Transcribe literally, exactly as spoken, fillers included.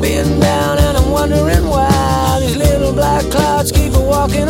beaten down, and I'm wondering why these little black clouds keep walking